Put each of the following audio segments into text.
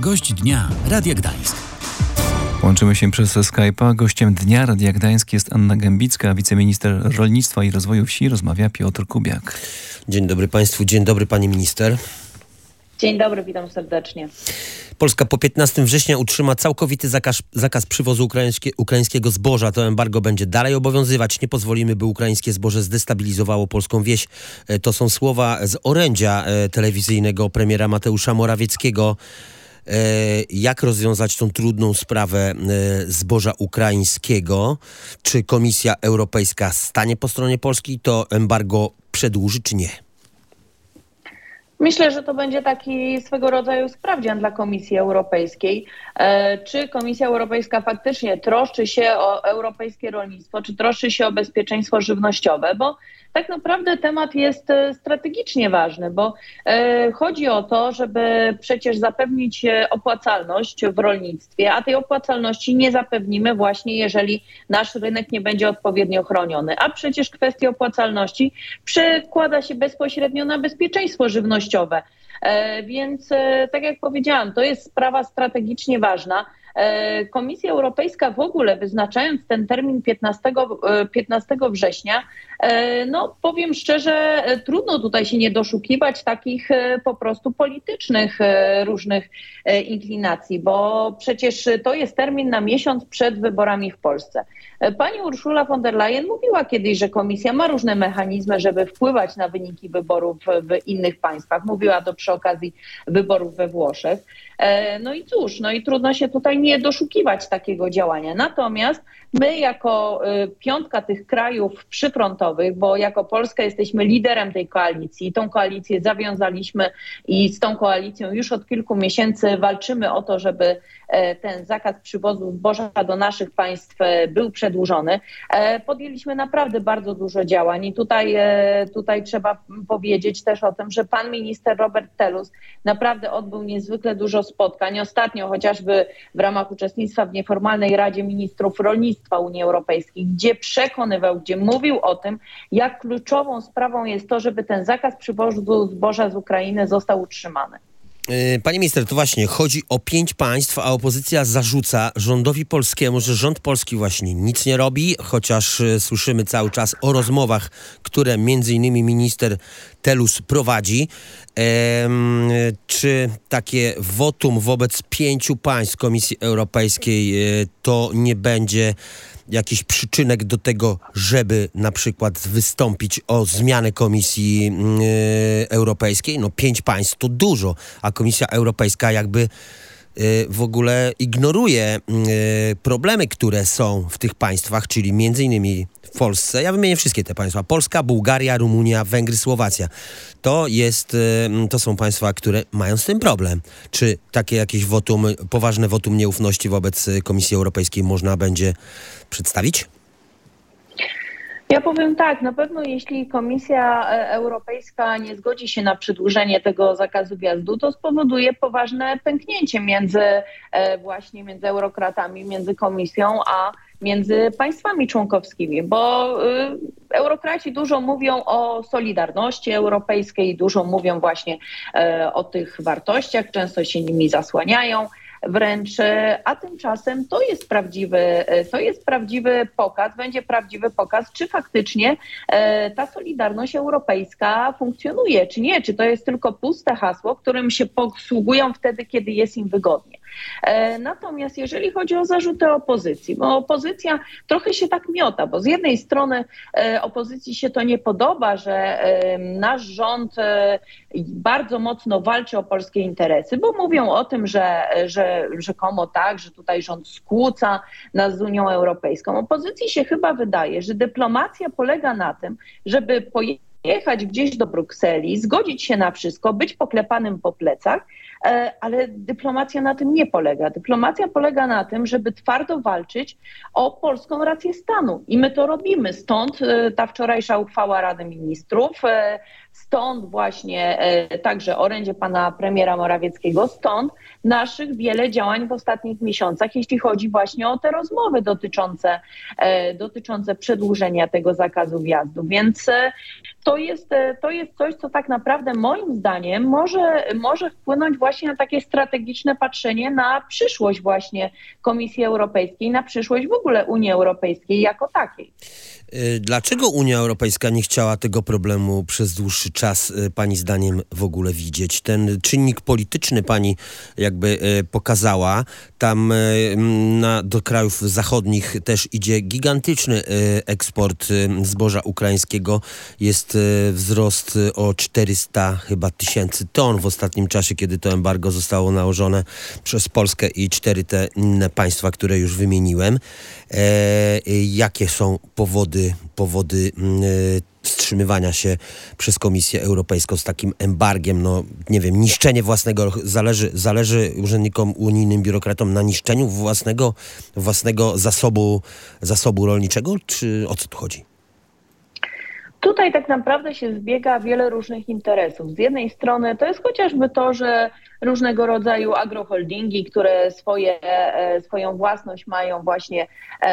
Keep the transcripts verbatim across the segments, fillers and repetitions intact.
Gość dnia Radia Gdańsk. Łączymy się przez Skype'a. Gościem dnia Radia Gdańsk jest Anna Gębicka, wiceminister rolnictwa i rozwoju wsi. Rozmawia Piotr Kubiak. Dzień dobry Państwu, dzień dobry Pani Minister. Dzień dobry, witam serdecznie. Polska po piętnastego września utrzyma całkowity zakaz, zakaz przywozu ukraińskie, ukraińskiego zboża. To embargo będzie dalej obowiązywać. Nie pozwolimy, by ukraińskie zboże zdestabilizowało polską wieś. To są słowa z orędzia telewizyjnego premiera Mateusza Morawieckiego. Jak rozwiązać tą trudną sprawę zboża ukraińskiego? Czy Komisja Europejska stanie po stronie Polski? To embargo przedłuży, czy nie? Myślę, że to będzie taki swego rodzaju sprawdzian dla Komisji Europejskiej. Czy Komisja Europejska faktycznie troszczy się o europejskie rolnictwo, czy troszczy się o bezpieczeństwo żywnościowe, bo tak naprawdę temat jest strategicznie ważny, bo chodzi o to, żeby przecież zapewnić opłacalność w rolnictwie, a tej opłacalności nie zapewnimy właśnie, jeżeli nasz rynek nie będzie odpowiednio chroniony. A przecież kwestia opłacalności przekłada się bezpośrednio na bezpieczeństwo żywnościowe. Więc tak jak powiedziałam, to jest sprawa strategicznie ważna. Komisja Europejska w ogóle, wyznaczając ten termin piętnastego września, no powiem szczerze, trudno tutaj się nie doszukiwać takich po prostu politycznych różnych inklinacji, bo przecież to jest termin na miesiąc przed wyborami w Polsce. Pani Ursula von der Leyen mówiła kiedyś, że komisja ma różne mechanizmy, żeby wpływać na wyniki wyborów w innych państwach. Mówiła to przy okazji wyborów we Włoszech. No i cóż, no i trudno się tutaj nie doszukiwać takiego działania. Natomiast my jako piątka tych krajów przyfrontowych, bo jako Polska jesteśmy liderem tej koalicji, tą koalicję zawiązaliśmy i z tą koalicją już od kilku miesięcy walczymy o to, żeby ten zakaz przywozu zboża do naszych państw był przedłużony. Podjęliśmy naprawdę bardzo dużo działań i tutaj, tutaj trzeba powiedzieć też o tym, że pan minister Robert Telus naprawdę odbył niezwykle dużo spotkań. Ostatnio chociażby w ramach uczestnictwa w nieformalnej Radzie Ministrów Rolnictwa Unii Europejskiej, gdzie przekonywał, gdzie mówił o tym, jak kluczową sprawą jest to, żeby ten zakaz przywozu zboża z Ukrainy został utrzymany. Pani minister, to właśnie chodzi o pięć państw, a opozycja zarzuca rządowi polskiemu, że rząd polski właśnie nic nie robi, chociaż słyszymy cały czas o rozmowach, które między innymi minister Telus prowadzi. Ehm, czy takie wotum wobec pięciu państw Komisji Europejskiej e, to nie będzie jakiś przyczynek do tego, żeby na przykład wystąpić o zmianę Komisji e, Europejskiej? No pięć państw to dużo, a Komisja Europejska jakby e, w ogóle ignoruje e, problemy, które są w tych państwach, czyli między innymi w Polsce. Ja wymienię wszystkie te państwa. Polska, Bułgaria, Rumunia, Węgry, Słowacja. To jest, to są państwa, które mają z tym problem. Czy takie jakieś wotum, poważne wotum nieufności wobec Komisji Europejskiej można będzie przedstawić? Ja powiem tak, na pewno jeśli Komisja Europejska nie zgodzi się na przedłużenie tego zakazu wjazdu, to spowoduje poważne pęknięcie między właśnie między eurokratami, między Komisją, a między państwami członkowskimi, bo y, eurokraci dużo mówią o solidarności europejskiej, dużo mówią właśnie y, o tych wartościach, często się nimi zasłaniają wręcz, a tymczasem to jest prawdziwy, to jest prawdziwy pokaz, będzie prawdziwy pokaz, czy faktycznie e, ta solidarność europejska funkcjonuje, czy nie, czy to jest tylko puste hasło, którym się posługują wtedy, kiedy jest im wygodnie. E, natomiast jeżeli chodzi o zarzuty opozycji, bo opozycja trochę się tak miota, bo z jednej strony e, opozycji się to nie podoba, że e, nasz rząd e, bardzo mocno walczy o polskie interesy, bo mówią o tym, że, że rzekomo tak, że tutaj rząd skłóca nas z Unią Europejską. Opozycji się chyba wydaje, że dyplomacja polega na tym, żeby pojechać gdzieś do Brukseli, zgodzić się na wszystko, być poklepanym po plecach, ale dyplomacja na tym nie polega. Dyplomacja polega na tym, żeby twardo walczyć o polską rację stanu. I my to robimy. Stąd ta wczorajsza uchwała Rady Ministrów, stąd właśnie także orędzie pana premiera Morawieckiego, stąd naszych wiele działań w ostatnich miesiącach, jeśli chodzi właśnie o te rozmowy dotyczące, dotyczące przedłużenia tego zakazu wjazdu. Więc to jest, to jest coś, co tak naprawdę moim zdaniem może, może wpłynąć właśnie właśnie na takie strategiczne patrzenie na przyszłość właśnie Komisji Europejskiej, na przyszłość w ogóle Unii Europejskiej jako takiej. Dlaczego Unia Europejska nie chciała tego problemu przez dłuższy czas pani zdaniem w ogóle widzieć? Ten czynnik polityczny pani jakby pokazała. Tam na, do krajów zachodnich też idzie gigantyczny eksport zboża ukraińskiego. Jest wzrost o czterysta chyba tysięcy ton w ostatnim czasie, kiedy to embargo zostało nałożone przez Polskę i cztery te inne państwa, które już wymieniłem. E, jakie są powody powody y, wstrzymywania się przez Komisję Europejską z takim embargiem, no nie wiem, niszczenie własnego, zależy, zależy urzędnikom unijnym, biurokratom na niszczeniu własnego, własnego zasobu, zasobu rolniczego, czy o co tu chodzi? Tutaj tak naprawdę się zbiega wiele różnych interesów. Z jednej strony to jest chociażby to, że różnego rodzaju agroholdingi, które swoje, swoją własność mają właśnie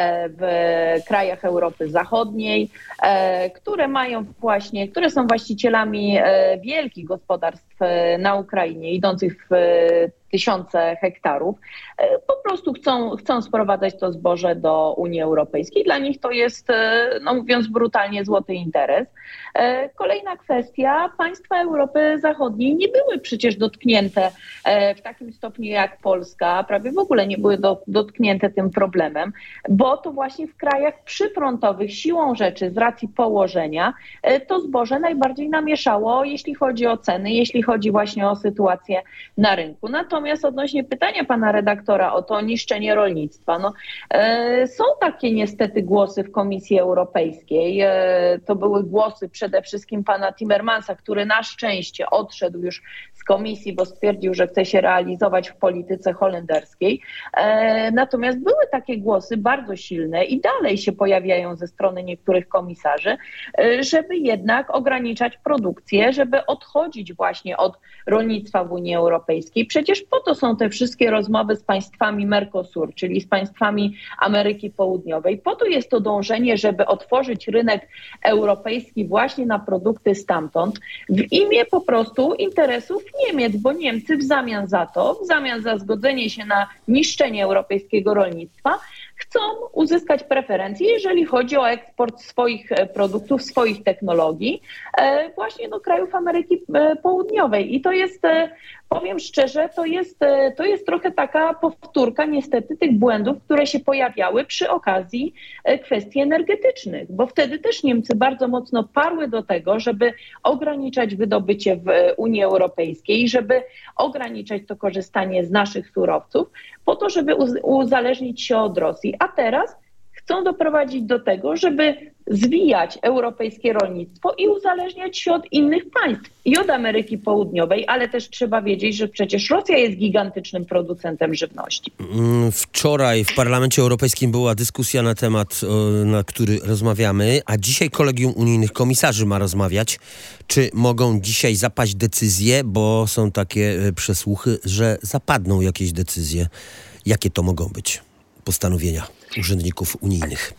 w krajach Europy Zachodniej, które mają właśnie, które są właścicielami wielkich gospodarstw na Ukrainie, idących w tysiące hektarów, po prostu chcą, chcą sprowadzać to zboże do Unii Europejskiej. Dla nich to jest, no mówiąc brutalnie, złoty interes. Kolejna kwestia, państwa Europy Zachodniej nie były przecież dotknięte w takim stopniu jak Polska, prawie w ogóle nie były do, dotknięte tym problemem, bo to właśnie w krajach przyfrontowych siłą rzeczy, z racji położenia, to zboże najbardziej namieszało, jeśli chodzi o ceny, jeśli chodzi właśnie o sytuację na rynku. Natomiast odnośnie pytania pana redaktora o to niszczenie rolnictwa, no, e, są takie niestety głosy w Komisji Europejskiej. E, to były głosy przede wszystkim pana Timmermansa, który na szczęście odszedł już z komisji, bo stwierdził, że chce się realizować w polityce holenderskiej. E, natomiast były takie głosy bardzo silne i dalej się pojawiają ze strony niektórych komisarzy, e, żeby jednak ograniczać produkcję, żeby odchodzić właśnie od rolnictwa w Unii Europejskiej. Przecież po to są te wszystkie rozmowy z państwami Mercosur, czyli z państwami Ameryki Południowej. Po to jest to dążenie, żeby otworzyć rynek europejski właśnie na produkty stamtąd w imię po prostu interesów Niemiec, bo Niemcy w zamian za to, w zamian za zgodzenie się na niszczenie europejskiego rolnictwa, chcą uzyskać preferencje, jeżeli chodzi o eksport swoich produktów, swoich technologii właśnie do krajów Ameryki Południowej. I to jest, powiem szczerze, to jest, to jest trochę taka powtórka niestety tych błędów, które się pojawiały przy okazji kwestii energetycznych, bo wtedy też Niemcy bardzo mocno parły do tego, żeby ograniczać wydobycie w Unii Europejskiej, żeby ograniczać to korzystanie z naszych surowców, po to, żeby uzależnić się od Rosji. A teraz chcą doprowadzić do tego, żeby zwijać europejskie rolnictwo i uzależniać się od innych państw i od Ameryki Południowej, ale też trzeba wiedzieć, że przecież Rosja jest gigantycznym producentem żywności. Wczoraj w Parlamencie Europejskim była dyskusja na temat, na który rozmawiamy, a dzisiaj Kolegium Unijnych Komisarzy ma rozmawiać. Czy mogą dzisiaj zapaść decyzje, bo są takie przesłuchy, że zapadną jakieś decyzje. Jakie to mogą być postanowienia urzędników unijnych?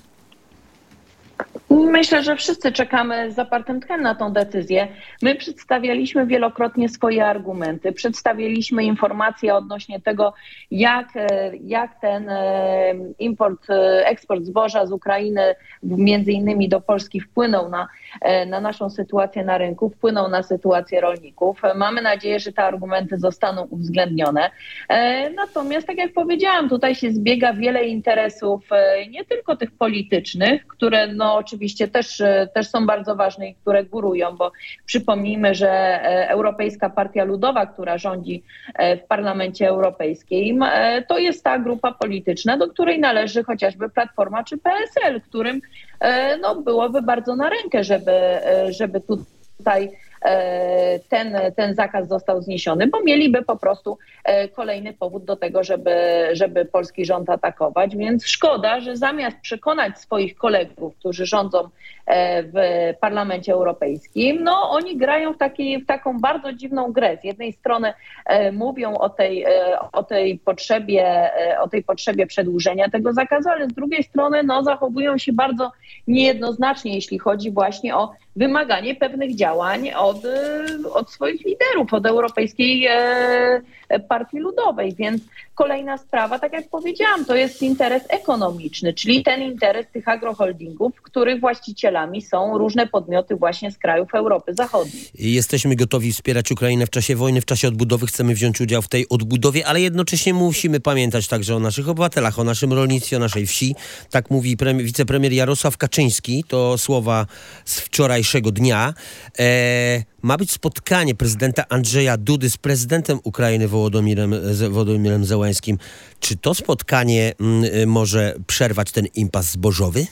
Myślę, że wszyscy czekamy z zapartym tchem na tą decyzję. My przedstawialiśmy wielokrotnie swoje argumenty, przedstawiliśmy informacje odnośnie tego, jak, jak ten import, eksport zboża z Ukrainy między innymi do Polski wpłynął na, na naszą sytuację na rynku, wpłynął na sytuację rolników. Mamy nadzieję, że te argumenty zostaną uwzględnione. Natomiast, tak jak powiedziałam, tutaj się zbiega wiele interesów, nie tylko tych politycznych, które no oczywiście też, też są bardzo ważne i które górują, bo przypomnijmy, że Europejska Partia Ludowa, która rządzi w Parlamencie Europejskim, to jest ta grupa polityczna, do której należy chociażby Platforma czy P S L, którym no, byłoby bardzo na rękę, żeby, żeby tutaj ten, ten zakaz został zniesiony, bo mieliby po prostu kolejny powód do tego, żeby, żeby polski rząd atakować, więc szkoda, że zamiast przekonać swoich kolegów, którzy rządzą w Parlamencie Europejskim, no oni grają w, taki, w taką bardzo dziwną grę. Z jednej strony mówią o tej, o tej potrzebie, o tej potrzebie przedłużenia tego zakazu, ale z drugiej strony no, zachowują się bardzo niejednoznacznie, jeśli chodzi właśnie o wymaganie pewnych działań od, od swoich liderów, od Europejskiej Partii Ludowej. Więc kolejna sprawa, tak jak powiedziałam, to jest interes ekonomiczny, czyli ten interes tych agroholdingów, których właścicielami są różne podmioty właśnie z krajów Europy Zachodniej. Jesteśmy gotowi wspierać Ukrainę w czasie wojny, w czasie odbudowy, chcemy wziąć udział w tej odbudowie, ale jednocześnie musimy pamiętać także o naszych obywatelach, o naszym rolnictwie, o naszej wsi. Tak mówi premier, wicepremier Jarosław Kaczyński, to słowa z wczorajszego dnia. E, ma być spotkanie prezydenta Andrzeja Dudy z prezydentem Ukrainy Wołodomirem, Wołodomirem Zełenskim. Czy to spotkanie m, może przerwać ten impas zbożowy?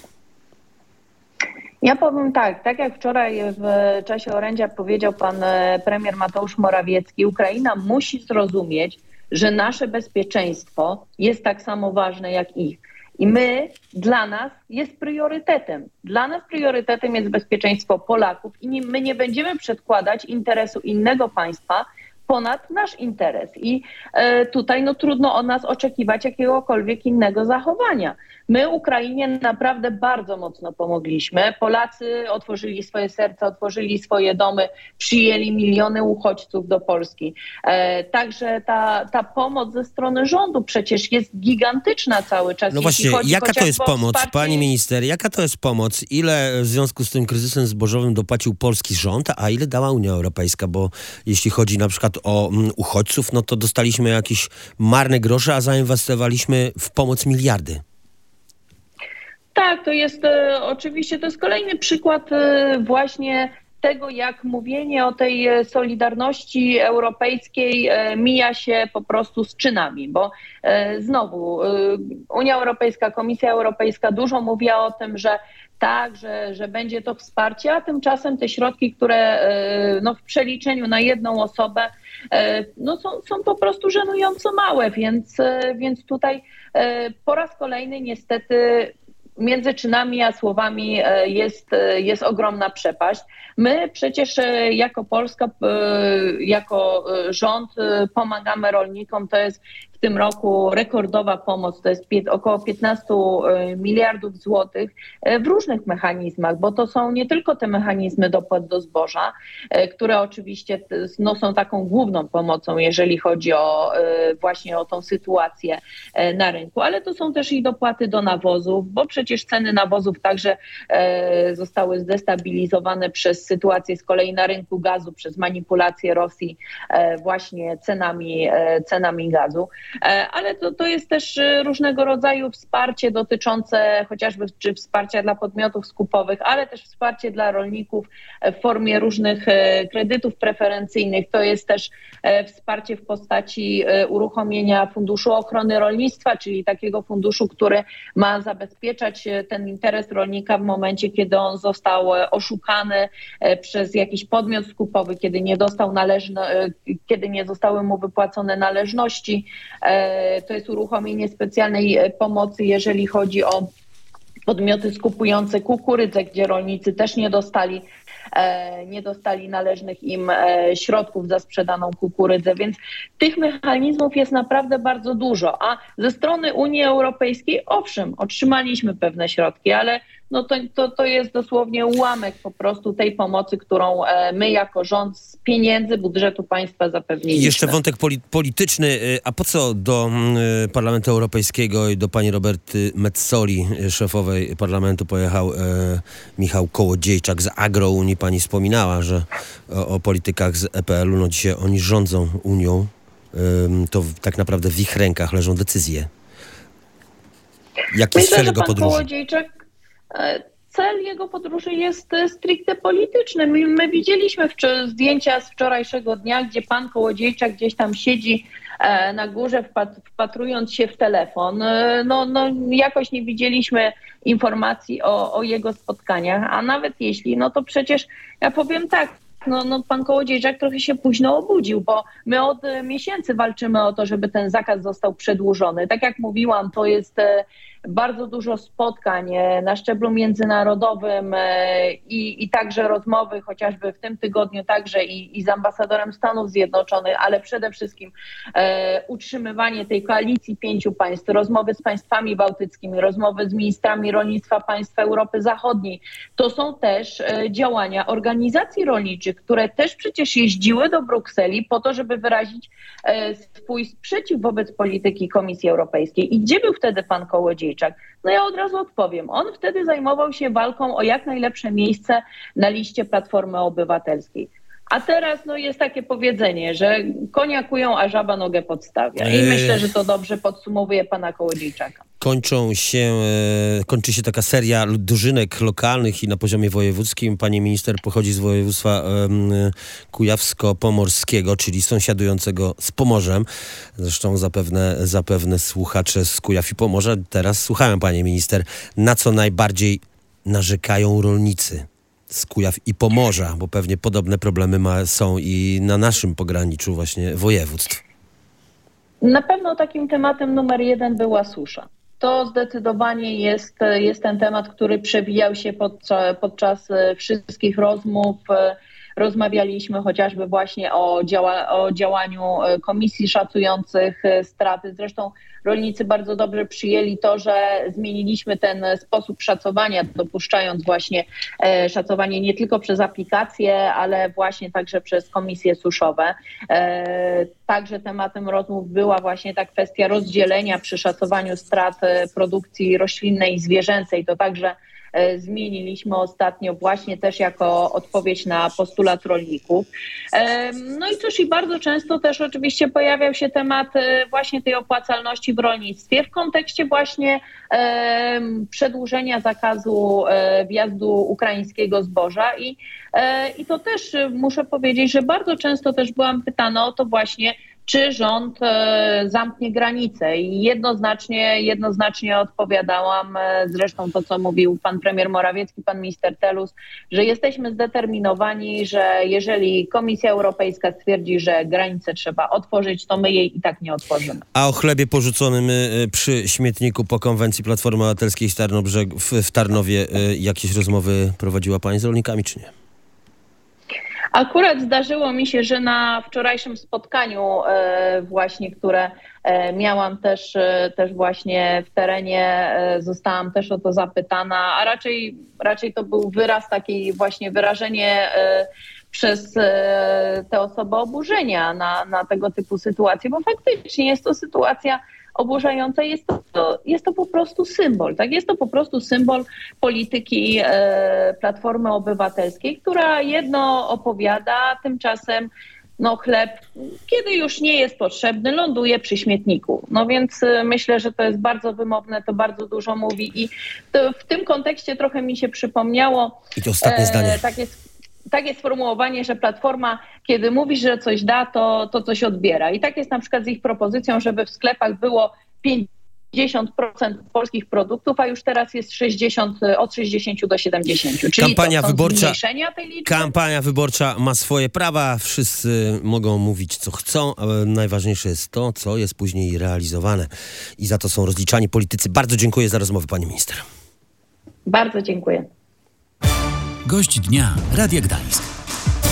Ja powiem tak, tak jak wczoraj w czasie orędzia powiedział pan premier Mateusz Morawiecki, Ukraina musi zrozumieć, że nasze bezpieczeństwo jest tak samo ważne jak ich. I my, dla nas jest priorytetem. Dla nas priorytetem jest bezpieczeństwo Polaków i nie, my nie będziemy przedkładać interesu innego państwa ponad nasz interes. I e, tutaj no, trudno od nas oczekiwać jakiegokolwiek innego zachowania. My Ukrainie naprawdę bardzo mocno pomogliśmy. Polacy otworzyli swoje serca, otworzyli swoje domy, przyjęli miliony uchodźców do Polski. E, także ta, ta pomoc ze strony rządu przecież jest gigantyczna cały czas. No właśnie, jaka to jest pomoc, wsparcie... pani minister, jaka to jest pomoc? Ile w związku z tym kryzysem zbożowym dopłacił polski rząd, a ile dała Unia Europejska? Bo jeśli chodzi na przykład o um, uchodźców, no to dostaliśmy jakieś marne grosze, a zainwestowaliśmy w pomoc miliardy. Tak, to jest e, oczywiście, to jest kolejny przykład e, właśnie tego, jak mówienie o tej solidarności europejskiej e, mija się po prostu z czynami, bo e, znowu e, Unia Europejska, Komisja Europejska dużo mówiła o tym, że tak, że, że będzie to wsparcie, a tymczasem te środki, które e, no, w przeliczeniu na jedną osobę e, no, są, są po prostu żenująco małe, więc, e, więc tutaj e, po raz kolejny niestety między czynami a słowami jest, jest ogromna przepaść. My przecież jako Polska, jako rząd pomagamy rolnikom. To jest w tym roku rekordowa pomoc, to jest około piętnaście miliardów złotych w różnych mechanizmach, bo to są nie tylko te mechanizmy dopłat do zboża, które oczywiście no, są taką główną pomocą, jeżeli chodzi o właśnie o tą sytuację na rynku, ale to są też i dopłaty do nawozów, bo przecież ceny nawozów także zostały zdestabilizowane przez sytuację z kolei na rynku gazu, przez manipulację Rosji właśnie cenami, cenami gazu. Ale to, to jest też różnego rodzaju wsparcie dotyczące chociażby czy wsparcia dla podmiotów skupowych, ale też wsparcie dla rolników w formie różnych kredytów preferencyjnych. To jest też wsparcie w postaci uruchomienia Funduszu Ochrony Rolnictwa, czyli takiego funduszu, który ma zabezpieczać ten interes rolnika w momencie, kiedy on został oszukany przez jakiś podmiot skupowy, kiedy nie dostał należne, kiedy nie zostały mu wypłacone należności. To jest uruchomienie specjalnej pomocy, jeżeli chodzi o podmioty skupujące kukurydzę, gdzie rolnicy też nie dostali, nie dostali należnych im środków za sprzedaną kukurydzę, więc tych mechanizmów jest naprawdę bardzo dużo, a ze strony Unii Europejskiej owszem, otrzymaliśmy pewne środki, ale no to, to, to jest dosłownie ułamek po prostu tej pomocy, którą my jako rząd z pieniędzy budżetu państwa zapewniliśmy. Jeszcze wątek poli- polityczny. A po co do y, Parlamentu Europejskiego i do pani Roberty Metzoli, szefowej parlamentu, pojechał y, Michał Kołodziejczak z Agrounii? Pani wspominała, że o, o politykach z E P L u, no dzisiaj oni rządzą Unią. Y, to tak naprawdę w ich rękach leżą decyzje. Jaki jest cel jego podróży? Kołodziejczak Cel jego podróży jest stricte polityczny. My, my widzieliśmy wczor- zdjęcia z wczorajszego dnia, gdzie pan Kołodziejczak gdzieś tam siedzi e, na górze, wpat- wpatrując się w telefon. E, no, no, jakoś nie widzieliśmy informacji o, o jego spotkaniach, a nawet jeśli, no to przecież ja powiem tak, No, no pan Kołodziejczak trochę się późno obudził, bo my od miesięcy walczymy o to, żeby ten zakaz został przedłużony. Tak jak mówiłam, to jest bardzo dużo spotkań na szczeblu międzynarodowym i, i także rozmowy, chociażby w tym tygodniu także i, i z ambasadorem Stanów Zjednoczonych, ale przede wszystkim e, utrzymywanie tej koalicji pięciu państw, rozmowy z państwami bałtyckimi, rozmowy z ministrami rolnictwa państw Europy Zachodniej. To są też e, działania organizacji rolniczych, które też przecież jeździły do Brukseli po to, żeby wyrazić e, swój sprzeciw wobec polityki Komisji Europejskiej. I gdzie był wtedy pan Kołodziejczak? No ja od razu odpowiem. On wtedy zajmował się walką o jak najlepsze miejsce na liście Platformy Obywatelskiej. A teraz no, jest takie powiedzenie, że konia kują, a żaba nogę podstawia. I myślę, że to dobrze podsumowuje pana Kołodziejczaka. Kończą się, kończy się taka seria drużynek lokalnych i na poziomie wojewódzkim. Pani minister pochodzi z województwa kujawsko-pomorskiego, czyli sąsiadującego z Pomorzem. Zresztą zapewne, zapewne słuchacze z Kujaw i Pomorza teraz słuchają, pani minister, na co najbardziej narzekają rolnicy z Kujaw i Pomorza, bo pewnie podobne problemy ma, są i na naszym pograniczu właśnie województw. Na pewno takim tematem numer jeden była susza. To zdecydowanie jest, jest ten temat, który przewijał się podczas, podczas wszystkich rozmów. Rozmawialiśmy chociażby właśnie o, działa, o działaniu komisji szacujących straty. Zresztą rolnicy bardzo dobrze przyjęli to, że zmieniliśmy ten sposób szacowania, dopuszczając właśnie e, szacowanie nie tylko przez aplikacje, ale właśnie także przez komisje suszowe. E, także tematem rozmów była właśnie ta kwestia rozdzielenia przy szacowaniu strat produkcji roślinnej i zwierzęcej. To także zmieniliśmy ostatnio właśnie też jako odpowiedź na postulat rolników. No i cóż, i bardzo często też oczywiście pojawiał się temat właśnie tej opłacalności w rolnictwie w kontekście właśnie przedłużenia zakazu wjazdu ukraińskiego zboża i, i to też muszę powiedzieć, że bardzo często też byłam pytana o to właśnie, czy rząd e, zamknie granice i jednoznacznie, jednoznacznie odpowiadałam, e, zresztą to, co mówił pan premier Morawiecki, pan minister Telus, że jesteśmy zdeterminowani, że jeżeli Komisja Europejska stwierdzi, że granice trzeba otworzyć, to my jej i tak nie otworzymy. A o chlebie porzuconym przy śmietniku po konwencji Platformy Obywatelskiej w, Tarnobrzeg, w, w Tarnowie jakieś rozmowy prowadziła pani z rolnikami, czy nie? Akurat zdarzyło mi się, że na wczorajszym spotkaniu e, właśnie, które e, miałam też, e, też właśnie w terenie, e, zostałam też o to zapytana, a raczej, raczej to był wyraz takiej właśnie wyrażenie e, przez e, te osoby oburzenia na, na tego typu sytuacje, bo faktycznie jest to sytuacja oburzające, jest to, jest to po prostu symbol, tak? Jest to po prostu symbol polityki e, Platformy Obywatelskiej, która jedno opowiada, tymczasem no chleb, kiedy już nie jest potrzebny, ląduje przy śmietniku. No więc e, myślę, że to jest bardzo wymowne, to bardzo dużo mówi i to w tym kontekście trochę mi się przypomniało I to ostatnie zdanie. E, takie Takie sformułowanie, że Platforma, kiedy mówi, że coś da, to, to coś odbiera. I tak jest na przykład z ich propozycją, żeby w sklepach było pięćdziesiąt procent polskich produktów, a już teraz jest sześćdziesiąt, od sześćdziesięciu do siedemdziesięciu. Czyli kampania to są wyborcza, zmniejszenia tej liczby. Kampania wyborcza ma swoje prawa, wszyscy mogą mówić co chcą, ale najważniejsze jest to, co jest później realizowane. I za to są rozliczani politycy. Bardzo dziękuję za rozmowę, pani minister. Bardzo dziękuję. Gość dnia Radia Gdańsk.